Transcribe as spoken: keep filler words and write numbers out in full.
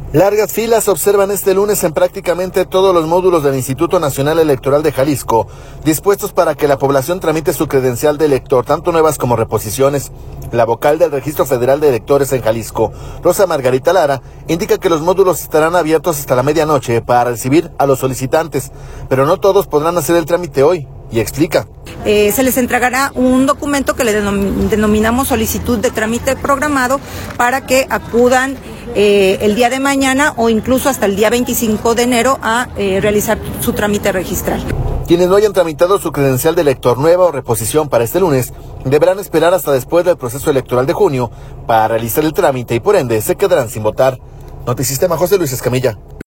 Largas filas se observan este lunes en prácticamente todos los módulos del Instituto Nacional Electoral de Jalisco, dispuestos para que la población tramite su credencial de elector, tanto nuevas como reposiciones. La vocal del Registro Federal de Electores en Jalisco, Rosa Margarita Lara, indica que los módulos estarán abiertos hasta la medianoche para recibir a los solicitantes, pero no todos podrán hacer el trámite hoy, y explica. Eh, se les entregará un documento que le denom- denominamos solicitud de trámite programado para que acudan eh, el día de mañana o incluso hasta el día veinticinco de enero a eh, realizar su trámite registral. Quienes no hayan tramitado su credencial de elector nueva o reposición para este lunes deberán esperar hasta después del proceso electoral de junio para realizar el trámite y por ende se quedarán sin votar. Notisistema, José Luis Escamilla.